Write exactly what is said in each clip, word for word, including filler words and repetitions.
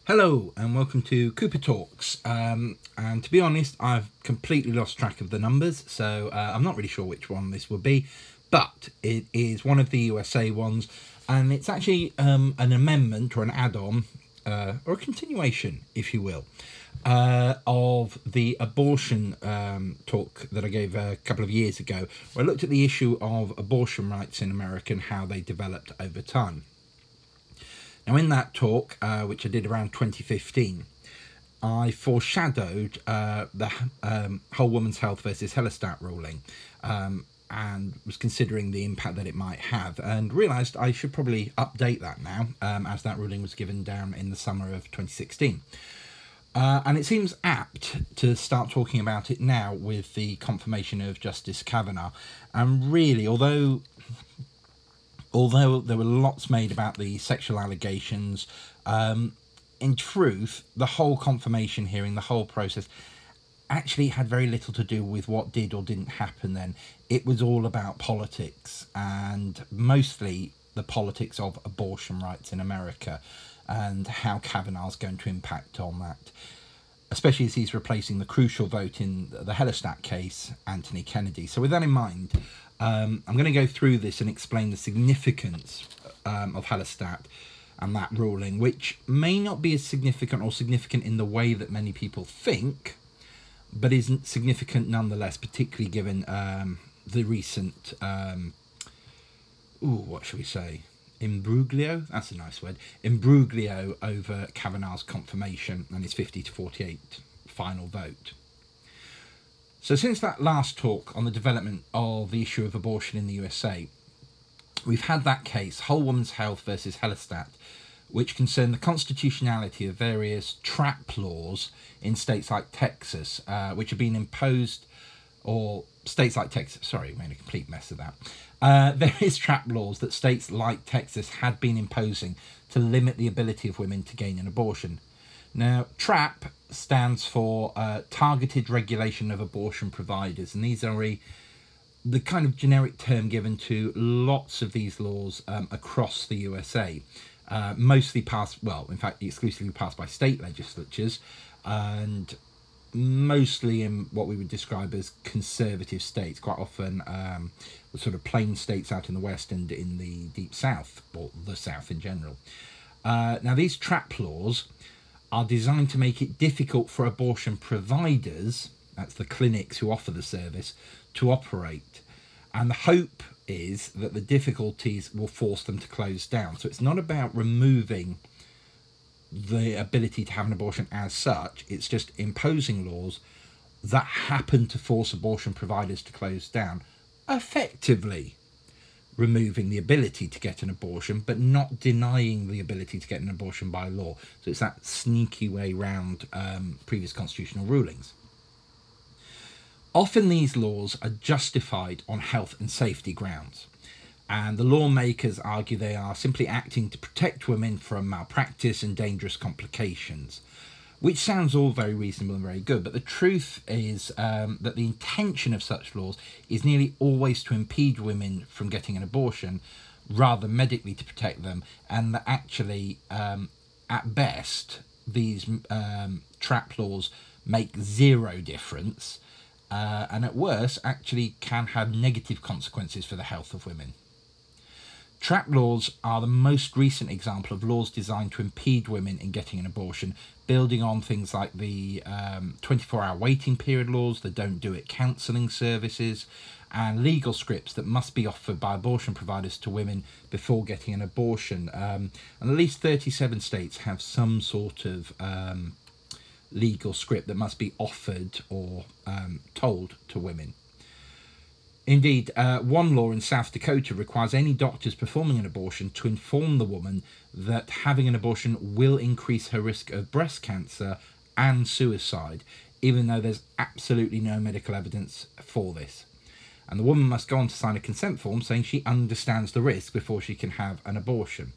Hello and welcome to Cooper Talks. Um, and to be honest, I've completely lost track of the numbers, so uh, I'm not really sure which one this will be, but it is one of the U S A ones, and it's actually um, an amendment or an add-on, uh, or a continuation, if you will, uh, of the abortion um, talk that I gave a couple of years ago, where I looked at the issue of abortion rights in America and how they developed over time. Now, in that talk, uh, which I did around twenty fifteen, I foreshadowed uh, the um, Whole Woman's Health versus Hellerstadt ruling, um, and was considering the impact that it might have, and realised I should probably update that now, um, as that ruling was given down in the summer of twenty sixteen. Uh, and it seems apt to start talking about it now with the confirmation of Justice Kavanaugh. And really, although... Although there were lots made about the sexual allegations, um, in truth, the whole confirmation hearing, the whole process, actually had very little to do with what did or didn't happen then. It was all about politics, and mostly the politics of abortion rights in America and how Kavanaugh's going to impact on that, especially as he's replacing the crucial vote in the Hellerstadt case, Anthony Kennedy. So with that in mind, Um, I'm going to go through this and explain the significance um, of Hellerstadt and that ruling, which may not be as significant or significant in the way that many people think, but isn't significant nonetheless, particularly given um, the recent, um, ooh, what shall we say, imbroglio? That's a nice word. Imbroglio over Kavanaugh's confirmation and his fifty to forty-eight final vote. So since that last talk on the development of the issue of abortion in the U S A, we've had that case, Whole Woman's Health versus Hellerstadt, which concerned the constitutionality of various trap laws in states like Texas, uh, which have been imposed, or states like Texas, sorry, made a complete mess of that, uh, various trap laws that states like Texas had been imposing to limit the ability of women to gain an abortion. Now, TRAP stands for uh, Targeted Regulation of Abortion Providers, and these are a, the kind of generic term given to lots of these laws um, across the U S A, uh, mostly passed, well, in fact, exclusively passed by state legislatures, and mostly in what we would describe as conservative states, quite often um, the sort of plain states out in the West and in the Deep South, or the South in general. Uh, now, these TRAP laws are designed to make it difficult for abortion providers, that's the clinics who offer the service, to operate. And the hope is that the difficulties will force them to close down. So it's not about removing the ability to have an abortion as such, it's just imposing laws that happen to force abortion providers to close down, effectively removing the ability to get an abortion, but not denying the ability to get an abortion by law. So it's that sneaky way round um, previous constitutional rulings. Often these laws are justified on health and safety grounds, and the lawmakers argue they are simply acting to protect women from malpractice and dangerous complications, which sounds all very reasonable and very good, but the truth is um, that the intention of such laws is nearly always to impede women from getting an abortion, rather than medically to protect them, and that actually, um, at best, these um, trap laws make zero difference, uh, and at worst, actually can have negative consequences for the health of women. Trap laws are the most recent example of laws designed to impede women in getting an abortion, building on things like the um, twenty-four hour waiting period laws, the Don't Do It counselling services, and legal scripts that must be offered by abortion providers to women before getting an abortion. Um, and at least thirty-seven states have some sort of um, legal script that must be offered or um, told to women. Indeed, uh, one law in South Dakota requires any doctors performing an abortion to inform the woman that having an abortion will increase her risk of breast cancer and suicide, even though there's absolutely no medical evidence for this. And the woman must go on to sign a consent form saying she understands the risk before she can have an abortion.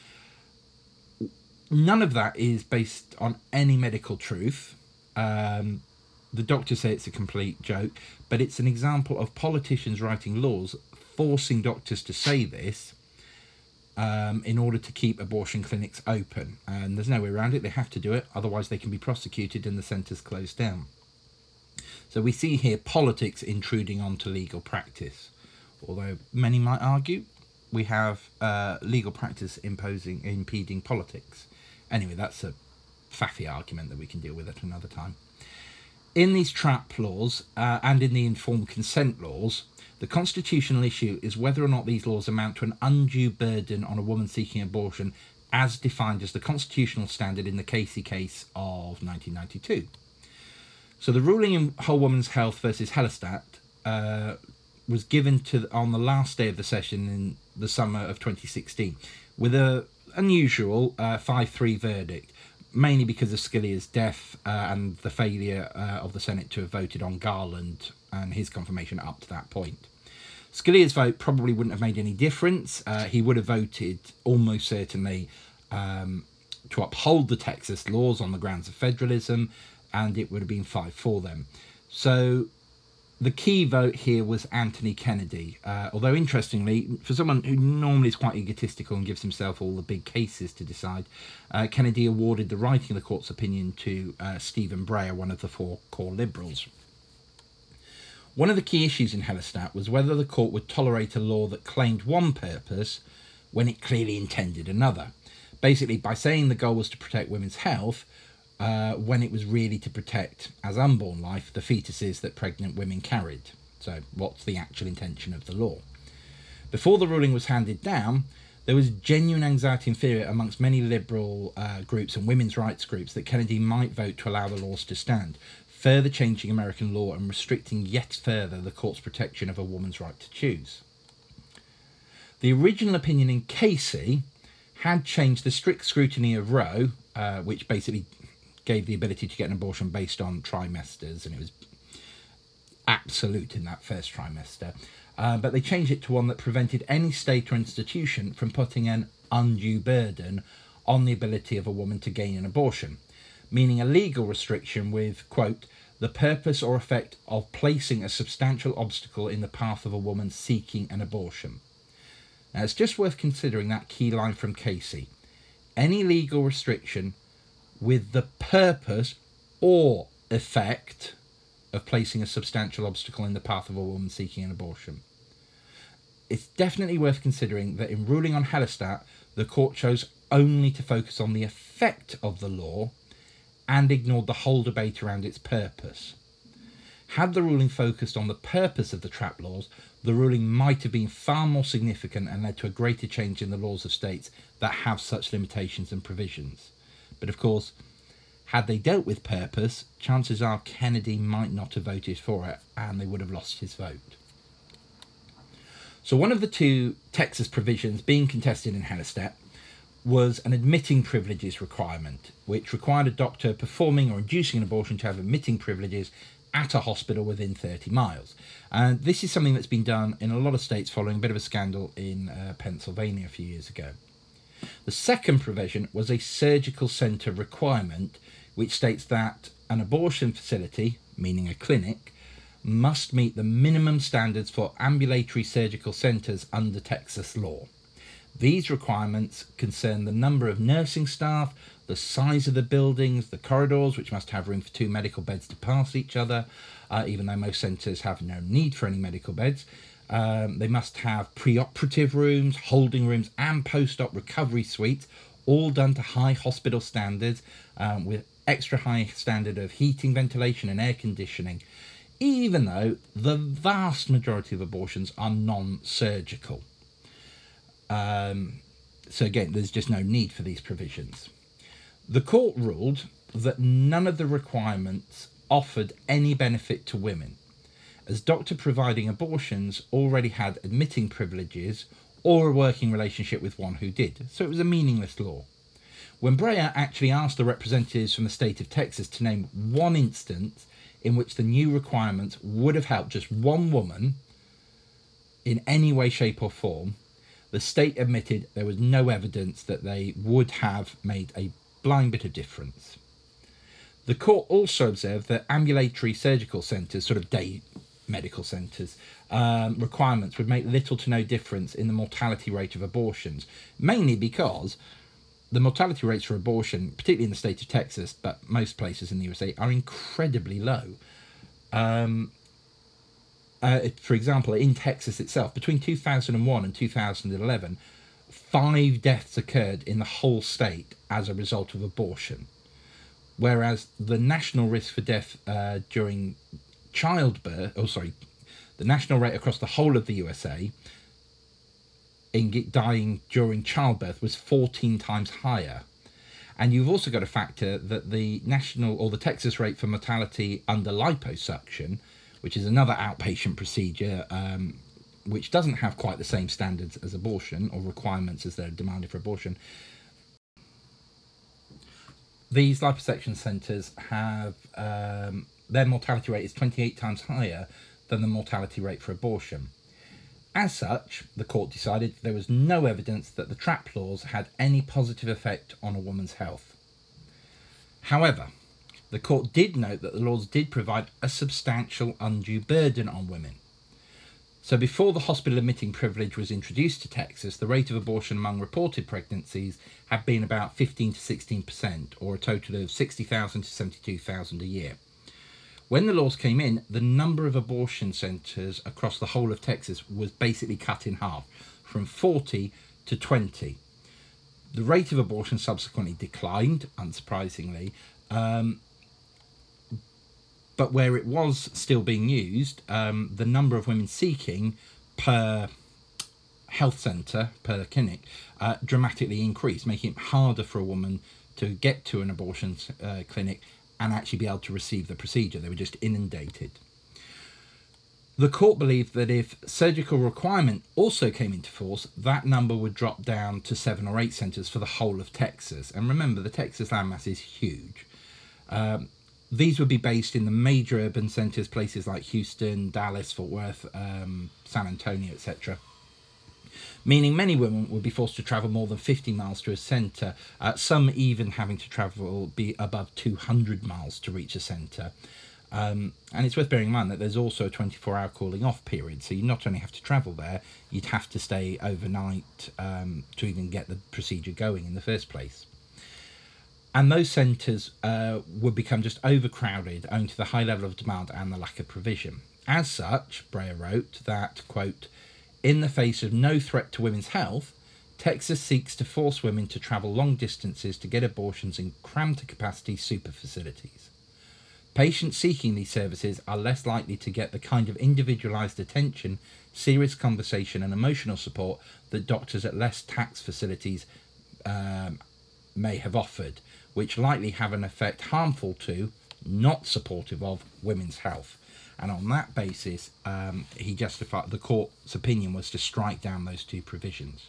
None of that is based on any medical truth. Um, the doctors say it's a complete joke, but it's an example of politicians writing laws forcing doctors to say this, um, in order to keep abortion clinics open. And there's no way around it. They have to do it. Otherwise, they can be prosecuted and the centres closed down. So we see here politics intruding onto legal practice. Although many might argue we have uh, legal practice imposing, impeding politics. Anyway, that's a faffy argument that we can deal with at another time. In these TRAP laws uh, and in the informed consent laws, the constitutional issue is whether or not these laws amount to an undue burden on a woman seeking abortion as defined as the constitutional standard in the Casey case of nineteen ninety-two. So the ruling in Whole Woman's Health versus Hellerstadt uh, was given to on the last day of the session in the summer of twenty sixteen with a unusual uh, five three verdict, mainly because of Scalia's death uh, and the failure uh, of the Senate to have voted on Garland and his confirmation up to that point. Scalia's vote probably wouldn't have made any difference. Uh, he would have voted almost certainly um, to uphold the Texas laws on the grounds of federalism, and it would have been five for them. So the key vote here was Anthony Kennedy, uh, although interestingly, for someone who normally is quite egotistical and gives himself all the big cases to decide, uh, Kennedy awarded the writing of the court's opinion to uh, Stephen Breyer, one of the four core liberals. One of the key issues in Hellerstadt was whether the court would tolerate a law that claimed one purpose when it clearly intended another. Basically, by saying the goal was to protect women's health, Uh, when it was really to protect, as unborn life, the fetuses that pregnant women carried. So what's the actual intention of the law? Before the ruling was handed down, there was genuine anxiety and fear amongst many liberal uh, groups and women's rights groups that Kennedy might vote to allow the laws to stand, further changing American law and restricting yet further the court's protection of a woman's right to choose. The original opinion in Casey had changed the strict scrutiny of Roe, uh, which basically gave the ability to get an abortion based on trimesters, and it was absolute in that first trimester. Uh, but they changed it to one that prevented any state or institution from putting an undue burden on the ability of a woman to gain an abortion, meaning a legal restriction with, quote, the purpose or effect of placing a substantial obstacle in the path of a woman seeking an abortion. Now, it's just worth considering that key line from Casey. Any legal restriction with the purpose or effect of placing a substantial obstacle in the path of a woman seeking an abortion. It's definitely worth considering that in ruling on Hellerstadt, the court chose only to focus on the effect of the law and ignored the whole debate around its purpose. Had the ruling focused on the purpose of the TRAP laws, the ruling might have been far more significant and led to a greater change in the laws of states that have such limitations and provisions. But of course, had they dealt with purpose, chances are Kennedy might not have voted for it and they would have lost his vote. So one of the two Texas provisions being contested in Hellerstadt was an admitting privileges requirement, which required a doctor performing or inducing an abortion to have admitting privileges at a hospital within thirty miles. And this is something that's been done in a lot of states following a bit of a scandal in uh, Pennsylvania a few years ago. The second provision was a surgical centre requirement, which states that an abortion facility, meaning a clinic, must meet the minimum standards for ambulatory surgical centres under Texas law. These requirements concern the number of nursing staff, the size of the buildings, the corridors, which must have room for two medical beds to pass each other, uh, even though most centres have no need for any medical beds. Um, they must have pre-operative rooms, holding rooms, and post-op recovery suites, all done to high hospital standards, um, with extra high standard of heating, ventilation, and air conditioning, even though the vast majority of abortions are non-surgical. Um, so again, there's just no need for these provisions. The court ruled that none of the requirements offered any benefit to women, as doctor providing abortions already had admitting privileges or a working relationship with one who did, so it was a meaningless law. When Breyer actually asked the representatives from the state of Texas to name one instance in which the new requirements would have helped just one woman in any way, shape or form, the state admitted there was no evidence that they would have made a blind bit of difference. The court also observed that ambulatory surgical centres, sort of day medical centres um, requirements would make little to no difference in the mortality rate of abortions, mainly because the mortality rates for abortion, particularly in the state of Texas, but most places in the U S A, are incredibly low. Um, uh, for example, in Texas itself, between two thousand one and two thousand eleven, five deaths occurred in the whole state as a result of abortion, whereas the national risk for death uh, during childbirth, oh sorry, the national rate across the whole of the U S A in dying during childbirth was fourteen times higher. And you've also got to factor that the national or the Texas rate for mortality under liposuction, which is another outpatient procedure, um, which doesn't have quite the same standards as abortion or requirements as they're demanded for abortion. These liposuction centres have, um, their mortality rate is twenty-eight times higher than the mortality rate for abortion. As such, the court decided there was no evidence that the TRAP laws had any positive effect on a woman's health. However, the court did note that the laws did provide a substantial undue burden on women. So before the hospital admitting privilege was introduced to Texas, the rate of abortion among reported pregnancies had been about fifteen to sixteen percent, or a total of sixty thousand to seventy-two thousand a year. When the laws came in, the number of abortion centres across the whole of Texas was basically cut in half, from forty to twenty. The rate of abortion subsequently declined, unsurprisingly, um, but where it was still being used, um, the number of women seeking per health centre, per clinic, uh, dramatically increased, making it harder for a woman to get to an abortion uh, clinic and actually be able to receive the procedure. They were just inundated. The court believed that if surgical requirement also came into force, that number would drop down to seven or eight centres for the whole of Texas. And remember, the Texas landmass is huge. Um, these would be based in the major urban centres, places like Houston, Dallas, Fort Worth, um, San Antonio, et cetera, meaning many women would be forced to travel more than fifty miles to a centre, uh, some even having to travel be above two hundred miles to reach a centre. Um, and it's worth bearing in mind that there's also a twenty-four hour cooling off period, so you not only have to travel there, you'd have to stay overnight um, to even get the procedure going in the first place. And those centres uh, would become just overcrowded owing to the high level of demand and the lack of provision. As such, Breyer wrote that, quote, "In the face of no threat to women's health, Texas seeks to force women to travel long distances to get abortions in crammed-to-capacity super facilities. Patients seeking these services are less likely to get the kind of individualised attention, serious conversation and emotional support that doctors at less taxed facilities um, may have offered, which likely have an effect harmful to, not supportive of, women's health." And on that basis, um, he justified, the court's opinion was to strike down those two provisions.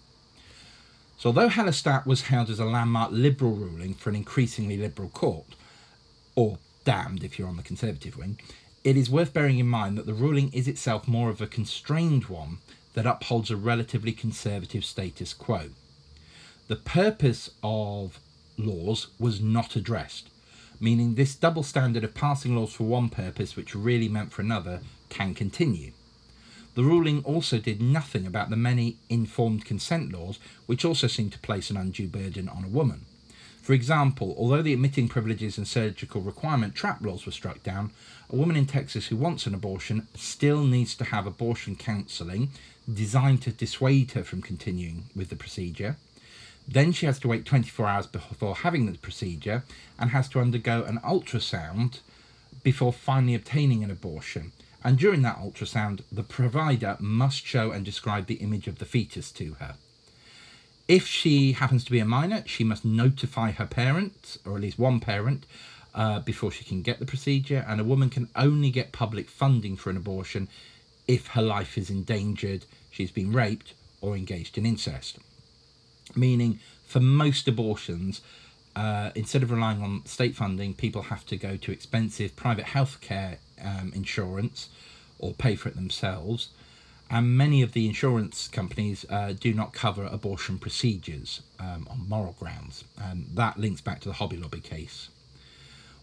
So although Hallestat was held as a landmark liberal ruling for an increasingly liberal court, or damned if you're on the conservative wing, it is worth bearing in mind that the ruling is itself more of a constrained one that upholds a relatively conservative status quo. The purpose of laws was not addressed, meaning this double standard of passing laws for one purpose which really meant for another can continue. The ruling also did nothing about the many informed consent laws which also seem to place an undue burden on a woman. For example, although the admitting privileges and surgical requirement TRAP laws were struck down, a woman in Texas who wants an abortion still needs to have abortion counselling designed to dissuade her from continuing with the procedure. Then she has to wait twenty-four hours before having the procedure and has to undergo an ultrasound before finally obtaining an abortion. And during that ultrasound, the provider must show and describe the image of the fetus to her. If she happens to be a minor, she must notify her parent, or at least one parent, uh, before she can get the procedure. And a woman can only get public funding for an abortion if her life is endangered, she's been raped, or engaged in incest. Meaning, for most abortions, uh, instead of relying on state funding, people have to go to expensive private healthcare um, insurance or pay for it themselves. And many of the insurance companies uh, do not cover abortion procedures um, on moral grounds. And that links back to the Hobby Lobby case.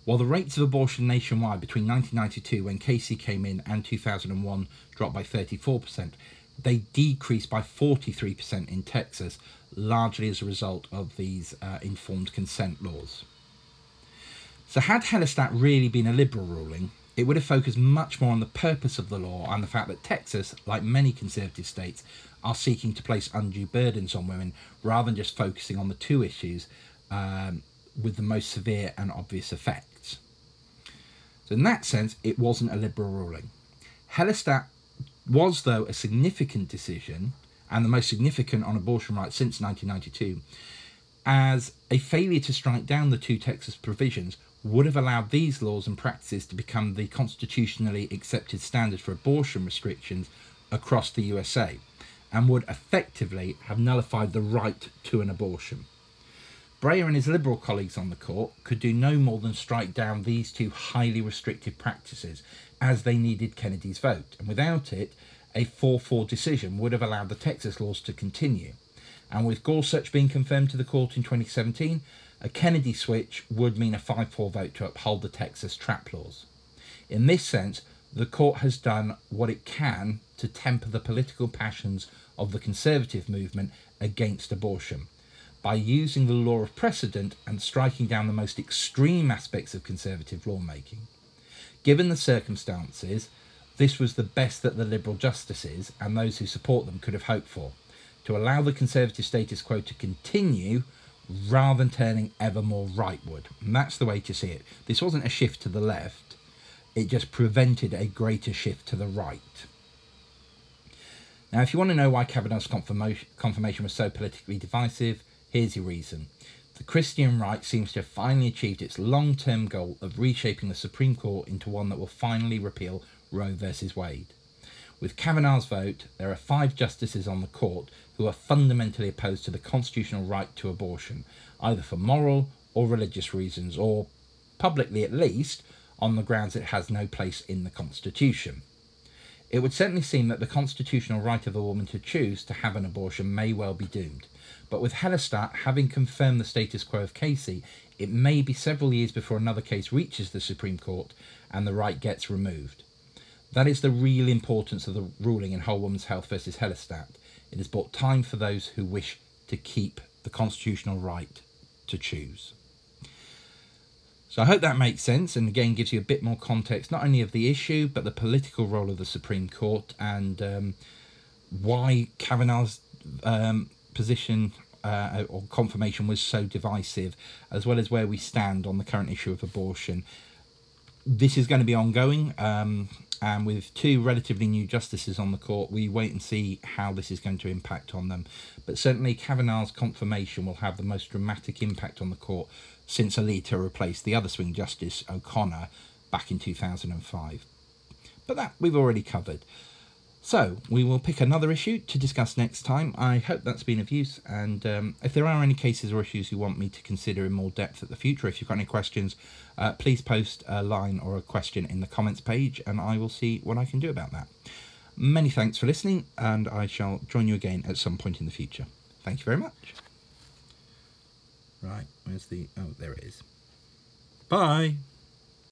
While the rates of abortion nationwide between nineteen ninety-two, when Casey came in, and two thousand one dropped by thirty-four percent, they decreased by forty-three percent in Texas, largely as a result of these uh, informed consent laws. So had Hellerstadt really been a liberal ruling, it would have focused much more on the purpose of the law and the fact that Texas, like many conservative states, are seeking to place undue burdens on women rather than just focusing on the two issues um, with the most severe and obvious effects. So in that sense, it wasn't a liberal ruling. Hellerstadt was, though, a significant decision, and the most significant on abortion rights since nineteen ninety-two, as a failure to strike down the two Texas provisions would have allowed these laws and practices to become the constitutionally accepted standard for abortion restrictions across the U S A, and would effectively have nullified the right to an abortion. Breyer and his liberal colleagues on the court could do no more than strike down these two highly restrictive practices, as they needed Kennedy's vote, and without it, a four four decision would have allowed the Texas laws to continue. And with Gorsuch being confirmed to the court in twenty seventeen, a Kennedy switch would mean a five four vote to uphold the Texas trap laws. In this sense, the court has done what it can to temper the political passions of the conservative movement against abortion, by using the law of precedent and striking down the most extreme aspects of conservative lawmaking. Given the circumstances, this was the best that the Liberal justices and those who support them could have hoped for, to allow the Conservative status quo to continue rather than turning ever more rightward. And that's the way to see it. This wasn't a shift to the left, it just prevented a greater shift to the right. Now, if you want to know why Kavanaugh's confirmation, confirmation was so politically divisive, here's your reason. The Christian right seems to have finally achieved its long-term goal of reshaping the Supreme Court into one that will finally repeal Roe versus Wade. With Kavanaugh's vote, there are five justices on the court who are fundamentally opposed to the constitutional right to abortion, either for moral or religious reasons, or, publicly at least, on the grounds it has no place in the Constitution. It would certainly seem that the constitutional right of a woman to choose to have an abortion may well be doomed. But with Hellerstadt having confirmed the status quo of Casey, it may be several years before another case reaches the Supreme Court and the right gets removed. That is the real importance of the ruling in Whole Woman's Health versus Hellerstadt. It has bought time for those who wish to keep the constitutional right to choose. So I hope that makes sense, and again gives you a bit more context, not only of the issue, but the political role of the Supreme Court, and um, why Kavanaugh's um, position uh, or confirmation was so divisive, as well as where we stand on the current issue of abortion. This is going to be ongoing, um, and with two relatively new justices on the court, we wait and see how this is going to impact on them. But certainly Kavanaugh's confirmation will have the most dramatic impact on the court since Alito replaced the other swing justice, O'Connor, back in two thousand five. But that we've already covered. So we will pick another issue to discuss next time. I hope that's been of use, and um, if there are any cases or issues you want me to consider in more depth at the future, if you've got any questions, uh, please post a line or a question in the comments page, and I will see what I can do about that. Many thanks for listening, and I shall join you again at some point in the future. Thank you very much. Right, where's the... oh, there it is. Bye!